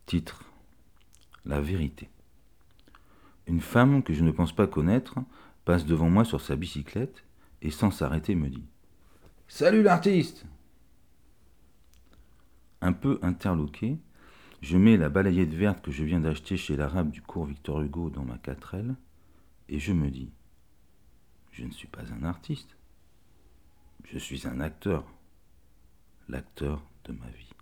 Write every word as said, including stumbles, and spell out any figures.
Titre: La vérité. Une femme que je ne pense pas connaître passe devant moi sur sa bicyclette et sans s'arrêter me dit: Salut l'artiste! Un peu interloqué, je mets la balayette verte que je viens d'acheter chez l'arabe du cours Victor Hugo dans ma quatrelle et je me dis: Je ne suis pas un artiste, je suis un acteur, l'acteur de ma vie.